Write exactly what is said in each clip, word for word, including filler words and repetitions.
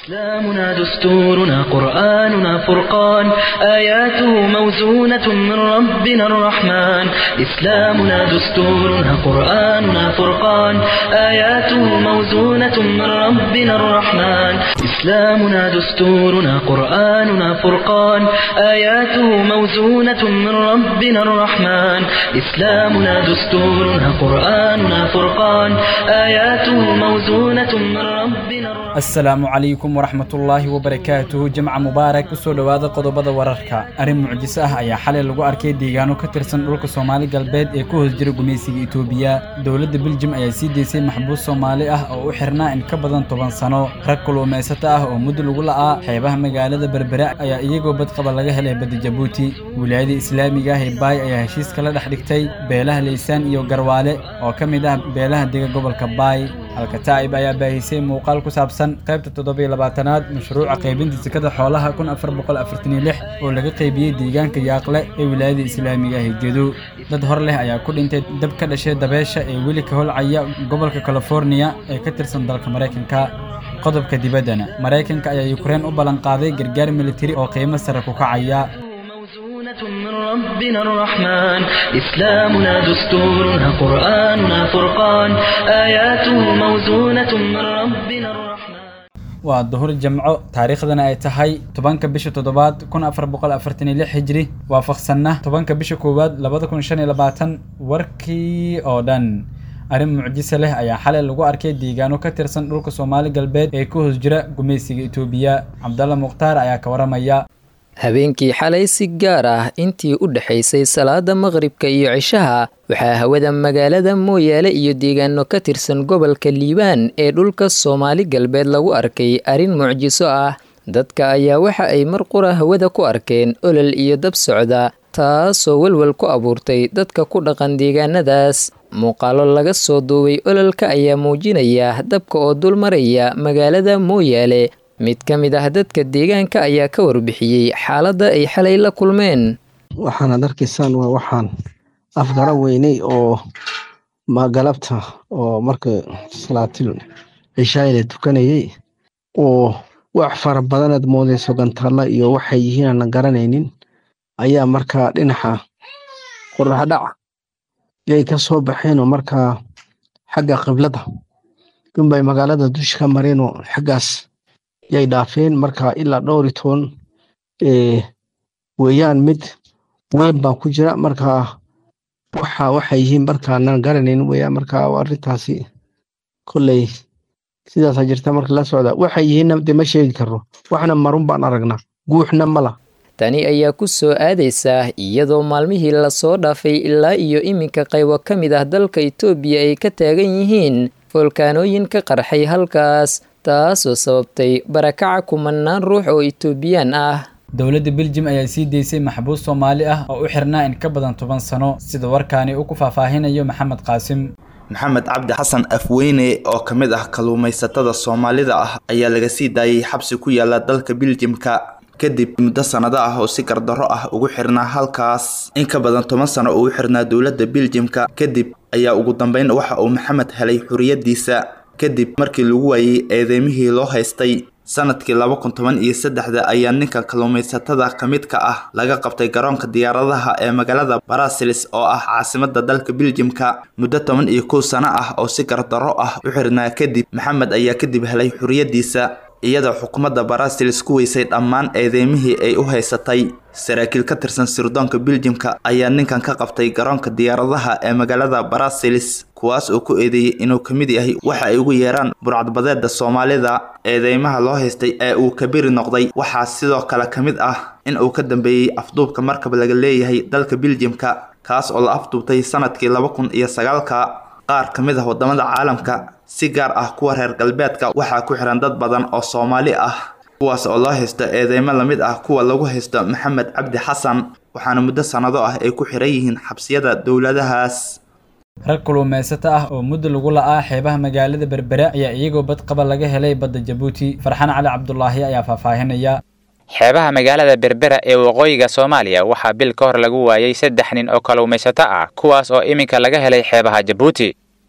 إسلامنا دستورنا قرآننا فرقان آياته موزونة من ربنا الرحمن إسلامنا دستورنا قرآننا فرقان آياته موزونة من ربنا الرحمن إسلامنا دستورنا قرآننا فرقان آياته موزونة من ربنا الرحمن إسلامنا دستورنا قرآننا فرقان آياته موزونة من ربنا الرحمن السلام عليكم ورحمة الله وبركاته جمع مبارك وسو dhawaada qodobada wararka arin mucjis ah ayaa xalay lagu arkay deegaano ka tirsan dhulka Soomaali galbeed ee ku hoos jira gumeysiga Itoobiya dawladda Belgium ayaa sii deysay maxbuus Soomaali ah oo u xirnaa in ka badan toban sano rag kulmeysata ah oo muddo lagu la'aa xeebaha magaalada Berbera ayaa iyagoo bad qaba laga helay badda Djibouti wilaayada Islaamiga ah ee Bay ayaa heshiis kala dhex dhigtay beelaha Leysaan iyo Garwaale oo kamid ah beelaha deega gobolka Bay halka Taayib ayaa baahisay muuqaal ku saabsan qaybta toddoba iyo labaatanaad mashruuca qaybinta zakada xoolaha kun afar boqol afartan iyo lix oo laga qaybiyay deegaanka Yaaqle ee wilaayada Islaamiga ah ee Gedo dad hor leh ayaa ku dhintay dab ka dhashay dabeesha ee weli ka holcaya gobolka California ee ka tirsan dalka Mareykanka qodobka dibaddana Mareykanka ayaa Ukraine u balan qaaday gargaar military oo qiimo sare ku kacaya من ربنا الرحمن إسلامنا دستورنا قرآننا فرقان آياته موزونة من ربنا الرحمن waa duhur jamco taariikhdana ay tahay tobanka bisha toddobaad kun afar boqol afartan iyo lix hijri waafaqsanna tobanka bisha koowaad laba kun shan iyo labaatan warkii oo dhan arin mucjis leh ayaa xalay lagu arkay deegaano ka tirsan dhulka Soomaali galbeed ee ku hoos jira gumeysiga Itoobiya Cabdalla Muqtaar ayaa ka waramaya habeenkii xalay si gaar ah intii u dhaxaysay salaada maqribka iyo cishaha waxaa hawada magaalada Mooyaale iyo deegaano ka tirsan gobolka Liibaan ee dhulka Soomaali galbeed lagu arkay arin mucjiso ah dadka ayaa waxa ay mar qura hawada ku arkeen olol iyo dab socda taasoo walwal ku abuurtay dadka ku dhaqan deegaanadaas muuqaalo laga soo duubay ololka ayaa muujinaya dabka oo dul maraya magaalada Mooyaale mid ka mid ah dadka deegaanka ayaa ka warbixiyay xaaladda ay xalay la kulmeen waxaan arkaysaan waa waxaan afgara weynay oo magalabta oo marka salaatil cishaayada tukanayay oo wax fara badan aad moodayso gantaalla iyo waxay yihiin aan garanaynin ayaa markaa dhinaca qorrax dhac yay ka soo baxeen oo markaa xagga qiblada dunbay magaalada dusha ka mareen oo xaggaas yay dhaafeen markaa ilaa dhowr iyo toban ee weeyaan mid weyn baa ku jira markaa waxa waxay yihiin markaa aan garanayn weeyaan markaa arrintaasi kulley sidaas jirta marka la socda waxay yihiin ma sheegi karo waxna marun baan aragnaa guuxna mala tani ayaa ku soo aadaysa iyadoo maalmihii la soo dhaafay ilaa iyo iminka qaybo ka mid ah dalka Itoobiya ay ka taagan yihiin volkaanooyin ka qarxay halkaas taasoo sababtay barakaca kumanaan ruux oo Itoobiyaan ah dawladda Belgium ayaa sii deysay maxbuus Soomaali ah oo u xirnaa in ka badan toban sano sida warkaani uu ku faahfaahinayo Maxamed Qaasim maxamed cabdi xasan afweyne oo kamid ah kalluumaysatada Soomaalida ah ayaa laga sii daayay xabsi ku yaala dalka Belgiumka kadib muddo sanado ah oo si gardarro ah ugu xirnaa halkaas in ka badan toban sano oo u xirnaa dawladda Belgiumka kadib ayaa ugu dambeyn waxa uu Maxamed helay xuriyadiisa kadib markii lagu waayay eedeymihii loo haystay sanadkii laba kun toban iyo saddex ayaa ninka kalluumaysatada kamid ka ah laga qabtay garoonka diyaaradaha ee magaalada Brussels oo ah caasimadda dalka Belgiumka muddo toban iyo kow sano ah oo si gardarro ah u xirnaa kadib Maxamed ayaa kadib helay xuriyadiisa iyadoo xukuumadda Brussels ku weysay dhammaan eedeymihii ay u haysatay saraakiil ka tirsan sirdoonka Belgiumka ayaa ninkan ka qabtay garoonka diyaaradaha ee magaalada Brussels kuwaas oo ku eedeeyay inuu kamid yahay waxa ay ugu yeeraan burcadbadeeda Soomaalida eedeymaha loo haystay ee uu kabiri noqday waxaa sidoo kale kamid ah in uu ka dambeeyay afduubka markab laga leeyahay dalka Belgiumka kaas oo la afduubtay sanadkii laba kun iyo sagaal qaar kamid ah wadamada caalamka si gaar ah kuwa reer galbeedka waxaa ku xiran dad badan oo Soomaali ah kuwaas oo loo haysto eedeymo lamid ah kuwa lagu haysto Maxamed Cabdi Xasan waxaana muddo sanado ah ay ku xiran yihiin xabsiyada dawladahaas rag kulmeysata ah oo muddo lagu la'aa xeebaha magaalada Berbera ayaa iyagoo bad qaba laga helay badda Djibouti Farxaan Cali Cabdullaahi ayaa faahfaahinaya xeebaha magaalada Berbera ee waqooyiga Soomaaliya waxaa bil ka hor lagu waayay saddex nin oo kalluumaysato ah kuwaas oo iminka laga helay xeebaha Djibouti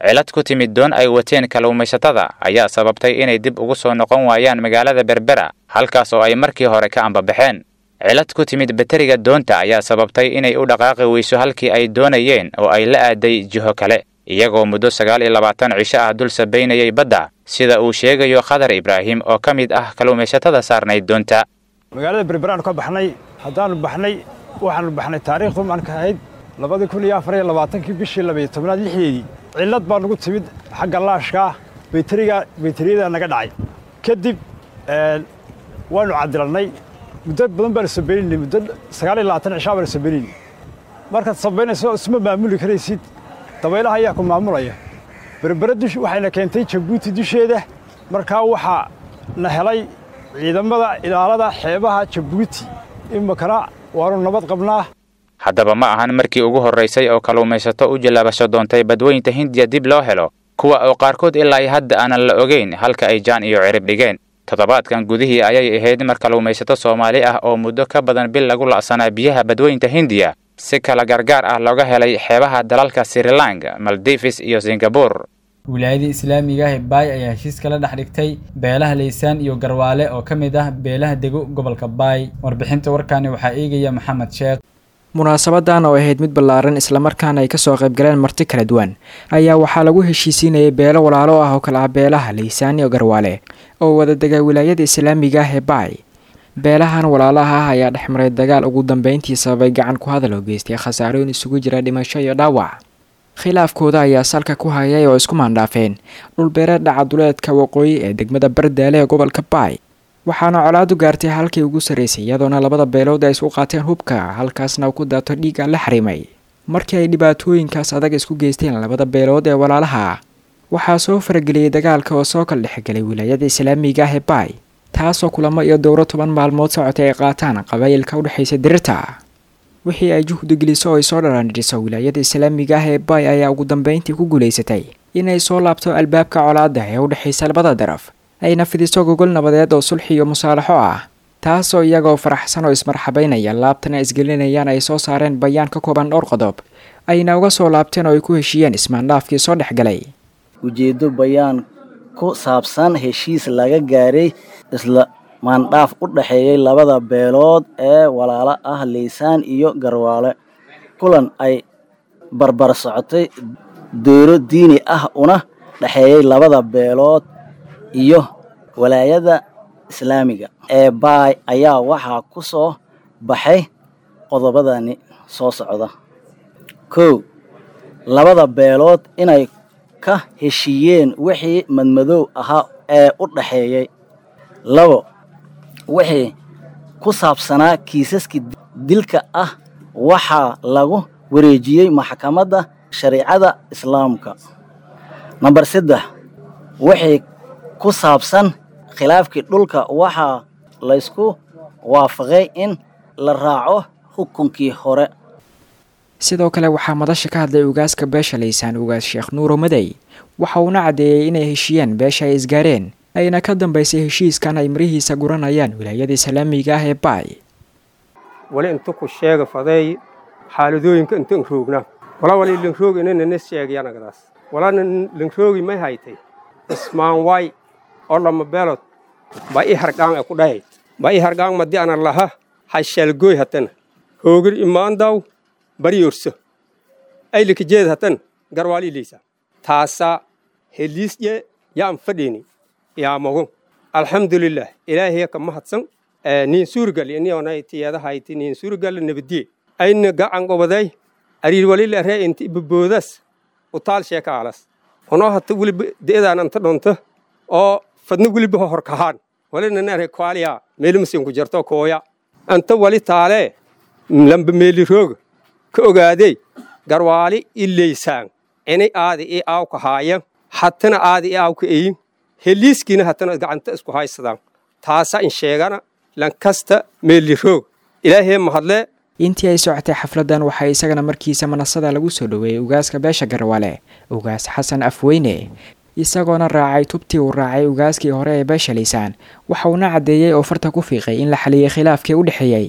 cilad ku timid doon ay wateen kalluumaysatada ayaa sababtay inay dib ugu soo noqon waayaan magaalada Berbera halkaas oo ay markii hore ka ambabaxeen. cilad ku timid bateriga doonta ayaa sababtay inay u dhaqaaqi weyso halkii ay doonayeen oo ay la aaday jiho kale iyagoo muddo sagaal iyo labaatan cisho ah dul sabaynayay badda sida uu sheegayo Khadar Ibrahim oo ka mid ah kalluumaysatada saarnayd doonta. magaalada Berbera ka baxnay hadaan baxnay waxaan baxnay taariikhdu marka ahayd laba kun iyo afar iyo labaatan bishii laba iyo tobnaad lixdeedii cilad baa nagu timid xagga laashka bateriga bateriyada naga dhacay kadib ee waanu cadilanay muddo badan baan sabaynay muddo sagaal iyo labaatan cisho baan sabaynay marka sabaynayso isma maamuli karaysid dabaylaha ayaa ku maamulaya Berbera dush waxayna keentay Djibouti dusheeda marka waxa la helay ciidamada ilaalada xeebaha Djibouti imkana waanu nabad qabnaa. haddaba ma ahan markii ugu horeysay oo kalluumaysato u jalaabasho doontay badweynta Hindiya dib loo helo kuwa oo qaarkood ilaa hadda aanan la ogeyn halka ay jaan iyo cirib dhigeen. toddobaadkan gudihii ayay ahayd mar kalluumaysato Soomaali ah oo muddo ka badan bil lagu la'sanaa biyaha badweynta Hindiya si kala gargaar ah looga helay xeebaha dalalka Sri Lanka, Maldives iyo Singapore. wilaayada islaamiga ah ee Baay ayaa heshiis kala dhex dhigtay beelaha Leysaan iyo Garwaale oo ka mid ah beelaha dego gobolka Baay. warbixinta warkaani waxaa eegaya Maxamed Sheekh. munaasabadan oo ahayd mid ballaaran isla markaana ay ka soo qayb galeen marti kala duwan ayaa waxaa lagu heshiisiinayay beelo walaalo ah oo kala ah beelaha Leysaan iyo Garwaale oo wada dega wilaayada islaamiga ah ee Baay. beelahan walaalaha ah ayaa dhexmaray dagaal ugu dambeyntii sababay gacan ku hadal oo geystay khasaarooyin isugu jira dhimasho iyo dhaawac. khilaafkooda ayaa salka ku hayay oo isku maandhaafeen dhul beereed dhaca duleedka waqooyi ee degmada Bardaale ee gobolka Baay. waxaana colaadu gaartay halkii ugu sareysay iyadoona labada beelood ay isku qaateen hubka halkaasna ku daato dhiiga la xarimay. markii ay dhibaatooyinkaas adag isku geysteen labada beelood ee walaalaha waxaa soo farageliyay dagaalka oo soo kala dhexgalay wilaayada islaamiga ah ee Baay taasoo kulamo iyo dowro toban maalmood socotay ay qaataan qabaylka u dhaxaysa dirirta. wixii ay juhdi geliso oo ay soo dharaandhiso wilaayada islaamiga ah ee Baay ayaa ugu dambeyntii ku guuleysatay inay soo laabto albaabka colaadda ee u dhaxaysa labada daraf ayna fidiso gogol nabadeed oo sulxi iyo musaalaxo ah taasoo iyagoo faraxsan oo ismarxabeynaya laabtana isgelinayaan ay soo saareen bayaan ka kooban dhowr qodob ayna uga soo laabteen oo ay ku heshiiyeen ismaandhaafkii soo dhexgalay. ujeedo bayaan ku saabsan heshiis laga gaaray isla maandhaaf u dhaxeeyay labada beelood ee walaalo ah Leysaan iyo Garwaale kulan ay barbar socotay dooro diini ah una dhaxeeyay labada beelood iyo walaayada islaamiga ee Baay ayaa waxaa ku soo baxay qodobadani soo socda. kow labada beelood inay ka heshiiyeen wixii madmadow ahaa ee u dhaxeeyay. labo wixii ku saabsanaa kiisaska dilka ah waxaa lagu wareejiyay maxkamadda shariicada islaamka. number saddex wixii ku saabsan khilaafkii dhulka waxaa la isku waafaqay in la raaco xukunkii hore. sidoo kale waxaa madasha ka hadlay ugaaska beesha Leysaan ugaas Sheekh Nuuro Maday waxa uuna cadeeyay inay heshiiyeen beesha ay isgaareen ayna ka dambeysay heshiiskan ay marihiisa guranayaan wilaayada islaamiga ah ee Baay. wali inta ku sheega faday xaaladooyinka inta roogna wala wali lin roog inana sheegayana gadaas wala lin roogi ma haytay ismaan way oo lama beelod ba i hargaan ku dhahay ba i hargaan madi ana laha hashal gooy hatan hoogir imaan daw bari urso ay likajeed hatan Garwaali Leysa taasa heliisye yaan fadhini yaa mago alxamdulillah ilaahay ka mahadsan nin suurgal inii onay tiyada hayti nin suurgal nabadi ayna gacan gobaday ariir wali la ree intii buboodas u taal sheekaalas ono hatta wali deedaan anta dhonto oo fadna wali ba hor kahaan wali nana kwaaliya meel musin ku jirto kooya anta wali taale lamba meeli roog ka ogaaday Garwaali Leysaan inay aadi ee aw ka haaya hatana aadi ee aw ka eeyin heliiskina hatana gacanta isku haysadaan taasa in sheegana lan kasta meeli roog ilaahay mahadle. intii ay socotay xafladan waxaa isagana markiisa manasada lagu soo dhaweeyay ugaaska beesha Garwaale ugaas Xasan Afweyne isagoona raacay tubtii uu raacay ugaaskii hore ee beesha Leysaan waxa uu cadeeyay oo farta ku fiiqay in la xaliyay khilaafkii u dhaxeeyay.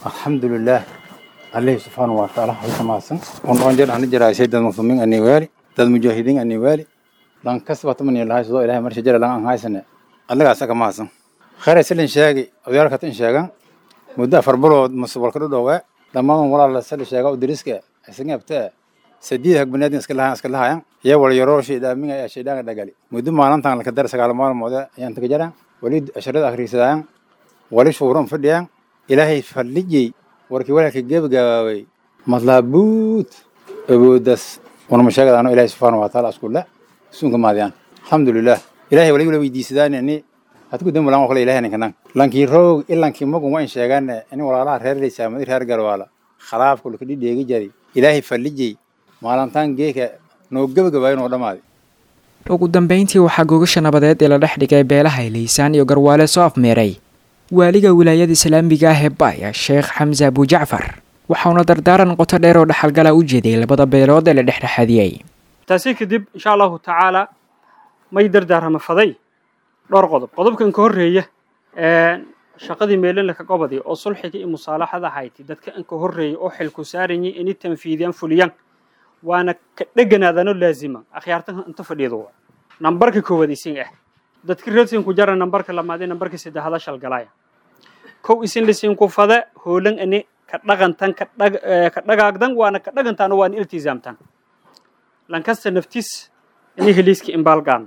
alxamdulillah Allah subhanahu wa ta'ala halka maasan on on jeer aan jiraay saydan muslimiin ani weeri dad mujaahidiin ani wali lan kasbata man ilaahay soo ilaahay mar shajara lan aan haysana allaga saka maasan khayr silin sheegi odayalka tan sheegan muddo afar bilood mas'uulka dhawaa dhammaan walaal la sal sheega oo diriska isaga abta سديد هك بنادين اسكلها اسكلها يا يا ولا يروشي دا مين يا شيدان دغالي مدو مالنتان لك درس قال مال مودا يان تجرا وليد اشرد اخري سدان ولي شورن فديان الهي فلجي وركي ولا كجيب غاوي مطلبوت ابودس وانا مشاغل انا الهي سبحانه وتعالى اسكول لا سونك ماديان الحمد لله الهي ولي ولا ويدي سدان اني هتكو دم ولا خلي الهي نكنا لانكي روغ إلانكي مغو وين شيغان اني ولا لا رير ليسا مدير هير غروالا خلاف كل كدي ديغي جاري الهي فلجي maalintan geeka noo gabagabay noo dhamaaday ugu dambeyntii waxaa gogasha nabadeed ee la dhex dhigay beelaha Leysaan iyo Garwaale soo afmeeray waaliga wilaayada Islaamiga ah ee Baaya Sheekh Xamza Abu Jacfar waxaana dardaaran qoto dheer oo dhaxalgala u jeeday labada beelood ee la dhexdhexaadiyay taasi kadib insha Allah taala may dardaarama faday dhowr qodob qodobkan ka horeeya ee shaqadii meelan la ka qabadi oo sulxiga iyo musaalaxada hayti dadka an ka horeeyay oo xil ku saaran yihiin in tanfiidiyaan fuliyaan وانا كدغنادانو لازمه اخيارتن انت فديدو نمبرka koowadiisin ah dadka reertiin ku jara numberka lamaad numberka saddexaad shal galaya kow isin lisin ku fada hoolan ani ka dhaqantan ka dhag ka dhagaagdan waana ka dhagantan waan iltizaamtan lankasta naftis ini heliski imbalgan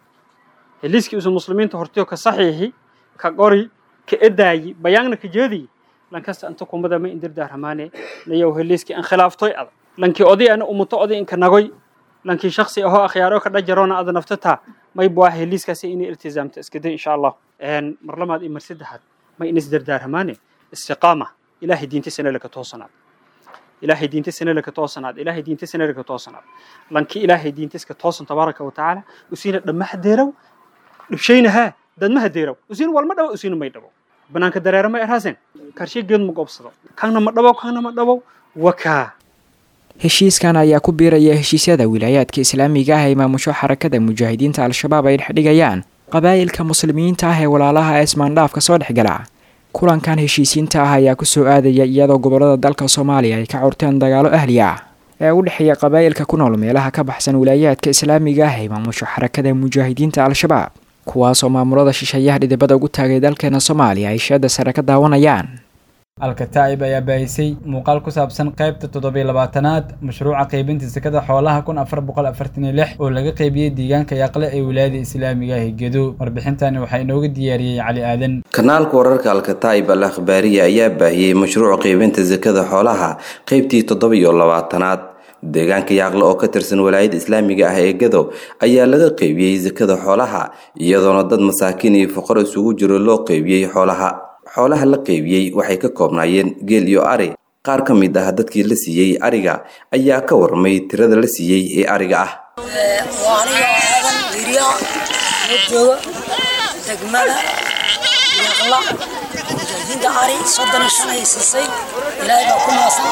heliski usu muslimiinta hortiyo ka saxiixi ka qori ka edaayi bayaanna ka jeedi lankasta anta kumada ma indir daaramaane layow heliski an khilaaftay ad لانكي أودي أنا أمتى أودي إنك نقول لانكي شخصي هو أخياره كذا جرانا هذا نفتتها ما يبغى هليس كسي إني التزام تأسكده إن شاء الله إن مرلما هذه مرسد حد ما ينزدر دار همانة استقامة إلهي دين تسنة لك توصنات إلهي دين تسنة لك توصنات إلهي دين تسنة لك توصنات لانكي إلهي دين تسك توصن تبارك وتعالى وسين لما حديروا لبشينها ده ما حديروا وسين والمدة وسين ما يدروا بنانك دريرة ما يرهزن كرشي جد مقبصة كان ما دبوا كان ما دبوا وكا heshiiskan ayaa ku biiraya heshiisyada wilaayadka Islaamiga ah ee maamusho xarakada mujaahidiinta al-shabaab ay dhigayaan qabaa'ilka muslimiinta ah ee walaalaha ismaandhaafka soo dhexgala kulankan heshiisiinta ah ayaa ku soo aadaya iyadoo gobolada dalka Soomaaliya ay ka curteen dagaalo ahli ah ee u dhaxeeya qabaa'ilka ku nool meelaha ka baxsan wilaayadka Islaamiga ah ee maamusho xarakada mujaahidiinta al-shabaab kuwaas oo maamulada shisheeyaha dhidibada ugu taagay dalkeena Soomaaliya ay shada sare ka daawanayaan الكتائب ayaa baahisay muuqaal ku saabsan qaybta toddoba iyo labaatanaad mashruuca qaybinta zakada xoolaha kun afar boqol afartan iyo lix oo laga qaybiyay deegaanka Yaqle ee wilaayada Islaamiga ah ee Gedo warbixintani waxa inooga diyaariyay Cali Aadan kanaalka wararka al-Kataib al-Akhbariya ayaa baahiyay mashruuca qaybinta zakada xoolaha qaybtii toddoba iyo labaatanaad deegaanka Yaqle oo ka tirsan wilaayada Islaamiga ah ee Gedo ayaa laga qaybiyay zakada xoolaha iyadoona dad masaakiin iyo fuqaro isugu jiro loo qaybiyay xoolaha xoolaha la qaybiyay waxay ka koobnaayeen geel iyo ari qaar ka mid ah dadkii la siiyay ariga ayaa ka warmay tirada la siiyay ee ariga ah waaniga aadan wiriya jooga degmada Yaqla jidda ari soddon shan ay siisay ilaahay baa ku maasan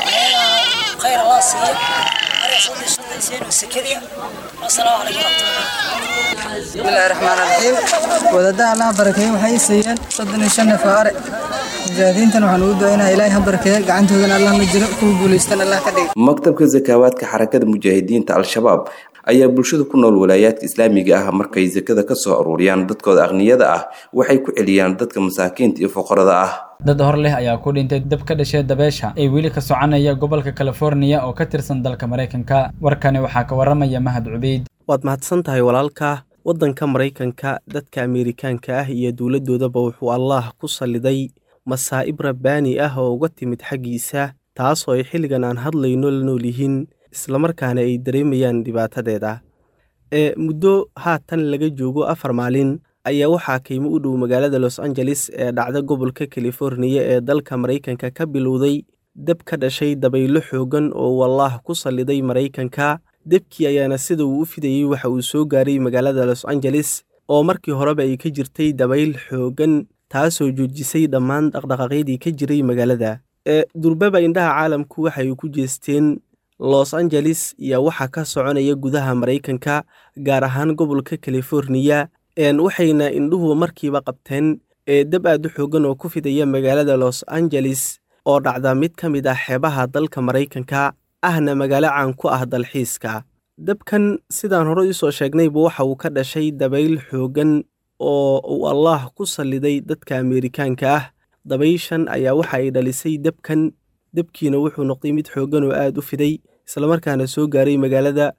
khayr Allah siiyo ari soddon shan ay siiyay sakadiya assalaamu alaykum بسم الله الرحمن الرحيم ودادا الله بركيه waxay siiyeen soddon iyo shan faare mujaahidiintan waxaan u doonayaa ilaahay barkeeyo gacantooda Allah ma jiro ku guuleystan Allah ka dhig maktabka zakawaadka xarakada mujaahidiinta al-shabaab ayaa bulshada ku nool wilaayadka Islaamiga ah markay zakada ka soo ururiyaan dadkooda aqniyada ah waxay ku celiyaan dadka masaakiinta iyo fuqarada ah dad hor leh ayaa ku dhintay dab ka dhashay dabeesha ee wili ka soconaya gobolka California oo ka tirsan dalka Mareykanka warkani waxa ka waramaya Mahad Cubeyd waad mahadsan tahay walaalka waddanka Mareykanka dadka Ameerikaanka ah iyo dawladoodaba wuxuu Allah ku saliday masaa'ib rabbaani ah oo uga timid xagiisa taas oo ay xilligan aan hadlayno la nool yihiin isla markaana ay dareemayaan dhibaatadeeda ee muddo haatan laga joogo afar maalin ayaa waxaa qiimo u dhow magaalada Los Angeles ee dhacda gobolka California ee dalka Mareykanka ka bilowday dab ka dhashay dabaylo xoogan oo Allah ku saliday Mareykanka debkii ayaana sida uu u fidayay waxa uu soo gaaray magaalada Los Angeles oo markii horeba ay ka jirtay dabayl xoogan taasoo joojisay dhammaan dhaqdhaqaaqyadii ka jiray magaalada ee durbaba indhaha caalamku waxay ku jeesteen Los Angeles iyo waxa ka soconaya gudaha Mareykanka gaar ahaan gobolka California een waxayna indhuhu markiiba qabteen ee dab aad u xoogan oo ku fidaya magaalada Los Angeles oo dhacda mid ka mid ah xeebaha dalka Mareykanka ahna magaalo caan ku ah dalxiiska dabkan sidaan hore isoo sheegnayba waxa uu ka dhashay dabayl xooggan oo uu allaah ku salliday dadka ameerikaanka ah. dabayshan ayaa waxa ay dhalisay dabkan, dabkiina wuxuu noqday mid xooggan oo aad u fiday, islamarkaana soo gaaray magaalada.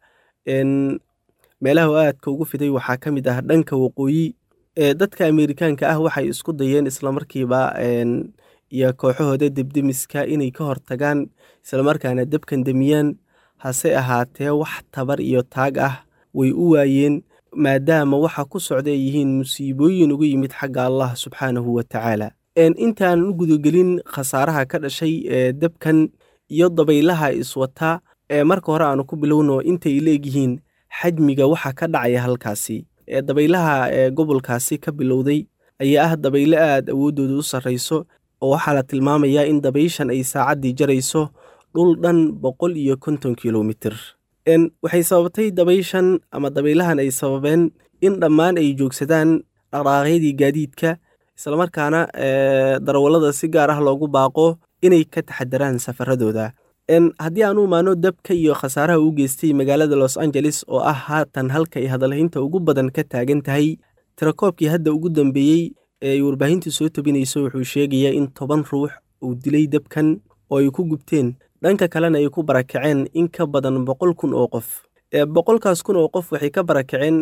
meelaha aadka ugu fiday waxaa ka mid ah dhanka waqooyi. dadka ameerikaanka ah waxay isku dayeen islamarkiiba iyo kooxahooda debdemiska inay ka hortagaan islamarkaana dabkan demiyaan, hase ahaatee wax tabar iyo taag ah way u waayeen, maadaama waxa ku socda ay yihiin musiibooyin ugu yimid xagga allah subxaanahu wa tacaala. intaan u gudagelin khasaaraha ka dhashay ee dabkan iyo dabaylaha iswata, ee marka hore aanu ku bilowno intay leegyihiin xajmiga waxa ka dhacaya halkaasi. ee dabaylaha ee gobolkaasi ka bilowday ayaa ah dabaylo aad awooddooda u sarrayso, oo waxaa la tilmaamayaa in dabayshan ay saacaddii jarayso dhul dhan boqol iyo konton kilomitir. waxay sababtay dabayshan ama dabaylahan ay sababeen in dhammaan ay joogsadaan dhaqdhaqaaqyadii gaadiidka, islamarkaana darawallada si gaar ah loogu baaqo inay ka taxadaraan safaradooda. haddii aan u imaano dabka iyo khasaaraha uu geystay magaalada Los Angeles oo ah haatan halka ay hadalhaynta ugu badan ka taagan tahay, tirakoobkii hadda ugu dambeeyey ee ay warbaahintu soo tabinayso wuxuu sheegayaa in toban ruux uu dilay dabkan oo ay ku gubteen, dhanka kalena ay ku barakaceen in ka badan boqol kun oo qof. boqolkaas kun oo qof waxay ka barakaceen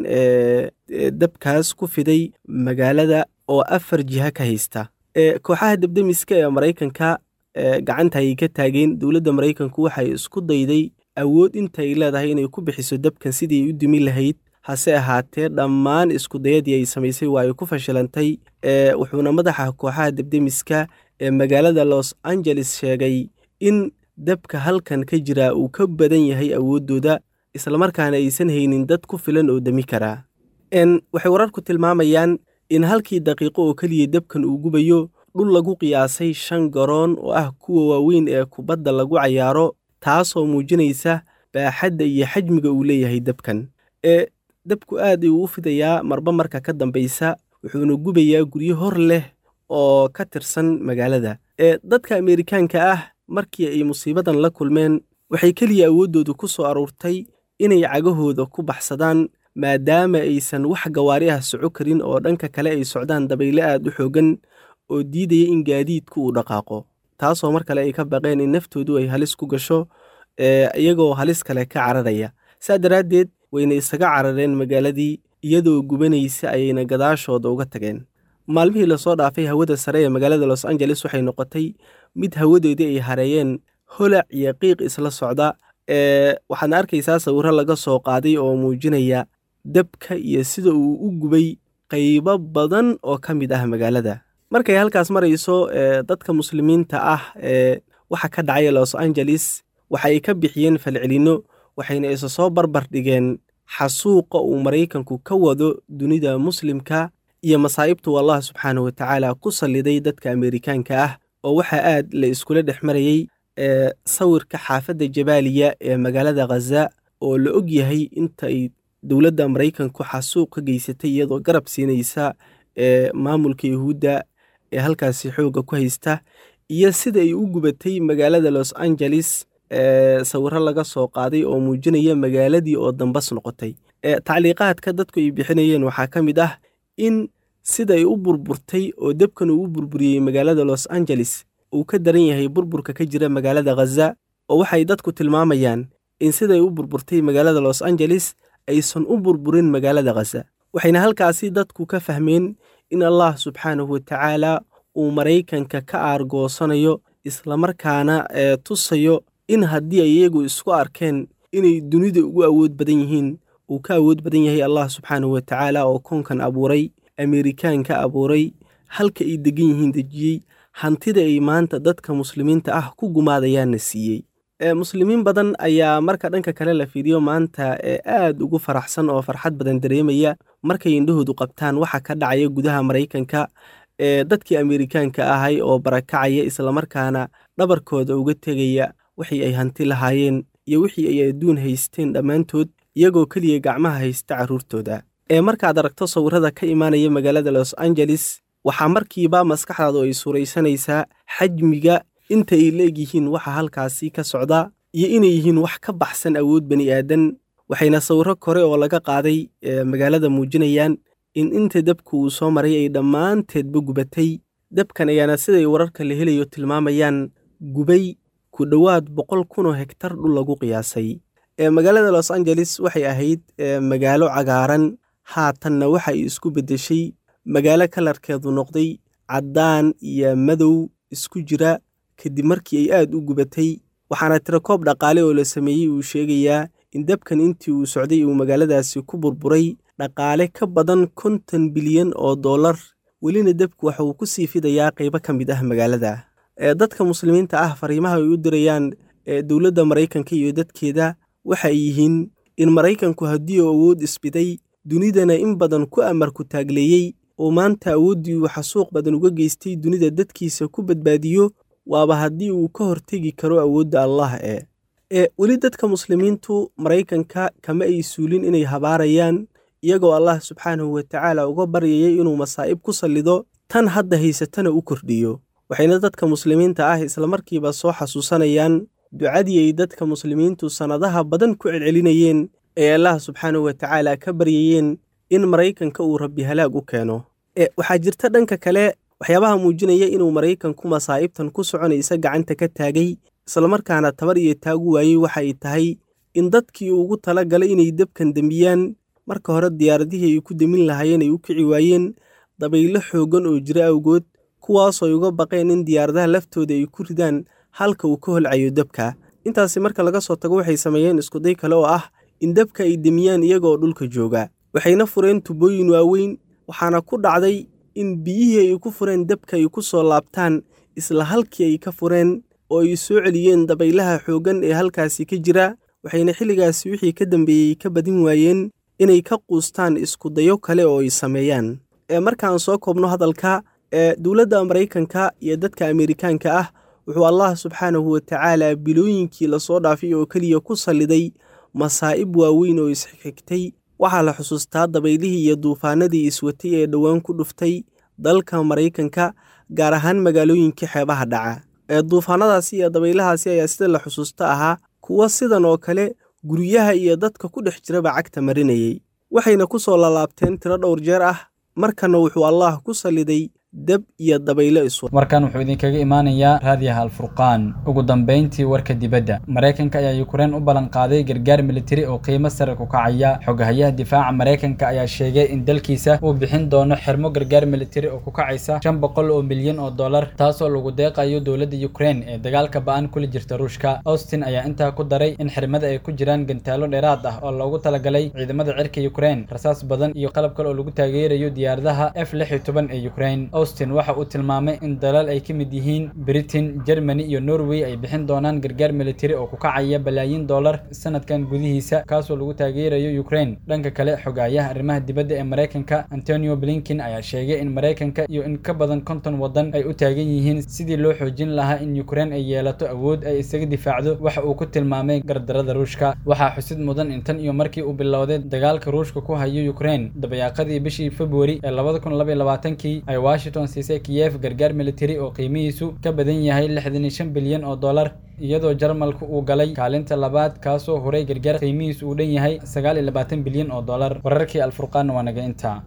dabkaas ku fiday magaalada oo afar jiha ka haysta. kooxaha debdemiska ee Maraykanka gacanta ay ka taageen. dowladda Maraykanku waxay isku dayday awood inta ay leedahay inay ku bixiso dabkan sidii ay u dimi lahayd, hase ahaatee dhammaan iskudayadii ay samaysay waa ay ku fashilantay. wuxuuna madaxa kooxaha debdemiska ee magaalada Los Angeles sheegay in dabka halkan ka jira uu ka badan yahay awooddooda, islamarkaana aysan haynin dad ku filan oo dami karaa. waxay wararku tilmaamayaan in halkii daqiiqo oo keliya dabkan uu gubayo dhul lagu qiyaasay shan garoon oo ah kuwa waaweyn ee kubadda lagu cayaaro, taasoo muujinaysa baaxadda iyo xajmiga uu leeyahay dabkan. ee dabku aad ayuu u fidayaa marba marka ka dambaysa, wuxuuna gubayaa guryo hor leh oo ka tirsan magaalada. ee dadka ameerikaanka ah markii ay musiibadan la kulmeen waxay keliya awooddoodu ku soo aruurtay inay cagahooda ku baxsadaan, maadaama aysan wax gawaari ah soco karin oo dhanka kale ay socdaan dabayle aad u xooggan oo diidaya in gaadiidku uu dhaqaaqo, taasoo mar kale ay ka baqeen in naftoodu ay halis ku gasho iyagoo halis kale ka cararaya. saa daraaddeed wayna isaga carareen magaaladii iyadoo gubanaysa ayayna gadaashooda uga tageen. maalmihii lasoo dhaafay hawada sare ee magaalada Los Angeles waxay noqotay mid hawadeedii ay hareeyeen holac iyo qiiq isla socda. waxaadna arkaysaa sawirro laga soo qaaday oo muujinaya dabka iyo sida uu u gubay qaybo badan oo ka mid ah magaalada. markay halkaas marayso dadka muslimiinta ah ee waxa ka dhacay Los Angeles waxay ka bixiyeen falcelinno, waxayna isa soo barbar dhigeen xasuuqa uu Maraykanku ka wado dunida muslimka iyo masaa'ibtu Allah subxaanahu wa tacaala ku salliday dadka Ameerikaanka ah. oo waxa aad la iskula dhex marayay sawirka xaafadda Jabaaliya ee magaalada Gaza oo la og yahay inta ay dowladda Maraykanku xasuuq ka geysatay iyadoo garab siinaysa maamulka Yahuudda ee halkaasi xooga ku haysta, iyo sida ay u gubatay magaalada Los Angeles. sawirro laga soo qaaday oo muujinaya magaaladii oo dambas noqotay. tacliiqaadka dadku ay bixinayeen waxaa ka mid ah in sida ay u burburtay oo dabkan uu u burburiyey magaalada Los Angeles uu ka daran yahay burburka ka jira magaalada Gaza. oo waxay dadku tilmaamayaan in sida ay u burburtay magaalada Los Angeles aysan u burburin magaalada Gaza. waxayna halkaasi dadku ka fahmeen in Allah subxaanahu wa tacaala uu Maraykanka ka aargoosanayo, islamarkaana tusayo in haddii ay iyagu isku arkeen inay dunida ugu awood badan yihiin, uu ka awood badan yahay Allah subxaanahu wa tacaala oo koonkan abuuray, Ameerikaanka abuuray, halka ay degan yihiin dejiyey, hantida ay maanta dadka muslimiinta ah ku gumaadayaanna siiyey. muslimiin badan ayaa marka dhanka kale la fiiriyo maanta ee aad ugu faraxsan oo farxad badan dareemaya markay indhahoodu qabtaan waxa ka dhacaya gudaha Maraykanka. ee dadkii Ameerikaanka ahay oo barakacaya, islamarkaana dhabarkooda uga tegaya wixii ay hanti lahaayeen iyo wixii ay adduun haysteen dhammaantood, iyagoo keliya gacmaha haysta carruurtooda. ee markaad aragto sawirrada ka imaanaya magaalada Los Angeles waxaa markiiba maskaxdaadu ay suuraysanaysaa xajmiga inta ay leegyihiin waxa halkaasi ka socda iyo inay yihiin wax ka baxsan awood bani aadan, waxayna sawirro kore oo laga qaaday magaalada muujinayaan in inta dabku uu soo maray ay dhammaanteedba gubatay. dabkan ayaana siday wararka la helayo tilmaamayaan gubay ku dhowaad boqol kun oo hektar dhul lagu qiyaasay. magaalada Los Angeles waxay ahayd magaalo cagaaran, haatanna waxa ay isku beddeshay magaalo kalarkeedu noqday caddaan iyo madow isku jira kadib markii ay aad u gubatay. waxaana tirakoob dhaqaale oo la sameeyey uu sheegayaa in dabkan intii uu socday uu magaaladaasi ku burburay dhaqaale ka badan konton bilyan oo dollar. welina dabku waxa uu ku sii fidayaa qaybo ka mid ah magaalada. dadka muslimiinta ah fariimaha ay u dirayaan dowladda Maraykanka iyo dadkeeda waxa ay yihiin in Maraykanku haddii uu awood isbiday dunidana in badan ku amar ku taagleeyey oo maanta awooddii uu xasuuq badan uga geystay dunida dadkiisa ku badbaadiyo, waaba haddii uu ka hortegi karo awoodda Allah. ee ee weli dadka muslimiintu Maraykanka kama ay suulin inay habaarayaan iyagoo Allah subxaanahu wa tacaala uga baryayay inuu masaa'ib ku sallido tan hadda haysatana u kordhiyo. waxayna dadka muslimiinta ah isla markiiba soo xasuusanayaan ducadii ay dadka muslimiintu sanadaha badan ku celcelinayeen ee Allah subxaanahu wa tacaala ka baryayeen in Maraykanka uu rabbi halaag u keeno. ee waxaa jirta dhanka kale waxyaabaha muujinaya inuu Maraykanku masaa'ibtan ku soconaysa gacanta ka taagay isla markaana tabar iyo taagu waayey waxa ay tahay in dadkii ugu tala galay inay dabkan dambiyaan marka hore diyaaradihii ay ku damin lahaayeen ay u kici waayeen dabaylo xoogan oo jira awgood, kuwaasoo ay uga baqeen in diyaaradaha laftooda ay ku ridaan halka uu ka holcayo dabka. intaasi marka laga soo tago waxay sameeyeen iskuday kale oo ah in dabka ay damiyaan iyagoo dhulka jooga. waxayna fureen tubooyin waaweyn, waxaana ku dhacday in biyihii ay ku fureen dabka ay ku soo laabtaan isla halkii ay ka fureen oo ay soo celiyeen dabaylaha xoogan ee halkaasi ka jira. waxayna xilligaasi wixii ka dambeeyey ka badin waayeen inay ka quustaan iskudayo kale oo ay sameeyaan. ee markaan soo koobno hadalka, ee dowladda Maraykanka iyo dadka Ameerikaanka ah wuxuu Allah subxaanahu wa tacaala bilooyinkii la soo dhaafay oo keliya ku salliday masaa'ib waaweyn oo isxigtay. waxaa la xusuustaa dabaylihii iyo duufaanadii iswatay ee dhowaan ku dhuftay dalka Maraykanka, gaar ahaan magaalooyinkii xeebaha dhaca. ee duufaanadaasi iyo dabaylahaasi ayaa sida la xusuusta ahaa kuwa sidan oo kale guryaha iyo dadka ku dhex jiraba cagta marinayay. waxayna ku soo lalaabteen tiro dhowr jeer ah, markana wuxuu Allah ku salliday dab iyo dabaylo iswa. warkan wuxuu idinkaga imaanayaa raadiyaha Al-Furqaan. ugu dambeyntii warka dibadda, Maraykanka ayaa Ukraine u ballan qaaday gargaar militari oo qiimo sare ku kacaya. xogahayaha difaaca Maraykanka ayaa sheegay in dalkiisa uu bixin doono xirmo gargaar militari oo ku kacaysa shan boqol oo milyan oo dollar, taasoo lagu deeqayo dowladda Ukraine ee dagaalka ba'an kula jirta Ruushka. Austin ayaa intaa ku daray in xirmada ay ku jiraan gantaalo dheeraad ah oo loogu talagalay ciidamada cirka Ukraine, rasaas badan iyo qalab kale oo lagu taageerayo diyaaradaha F lix iyo toban ee Ukraine. Austin waxa uu tilmaamay in dalal ay ka mid yihiin Britain, Germany iyo Norway ay bixin doonaan gargaar militari oo ku kacaya balaayiin dollar sanadkan gudihiisa, kaasoo lagu taageerayo Ukraine. dhanka kale, xogayaha arrimaha dibadda ee Maraykanka Antonio Blinken ayaa sheegay in Maraykanka iyo in ka badan konton wadan ay u taagan yihiin sidii loo xoojin lahaa in Ukraine ay yeelato awood ay isaga difaacdo waxa uu ku tilmaamay gardarada Ruushka. waxaa xusid mudan in tan iyo markii uu bilowday dagaalka Ruushka ku hayo Ukraine dabayaaqadii bishii February ee laba kun laba iyo labaatan-kii ay Washington siisay Kiev gargaar militari oo qiimihiisu ka badan yahay lixdan iyo shan bilyan oo dollar, iyadoo Jarmalku uu galay kaalinta labaad kaasoo horay gargaar qiimihiisu uu dhan yahay sagaal iyo labaatan bilyan oo dollar. wararkii Al-Furqaan waa naga intaa.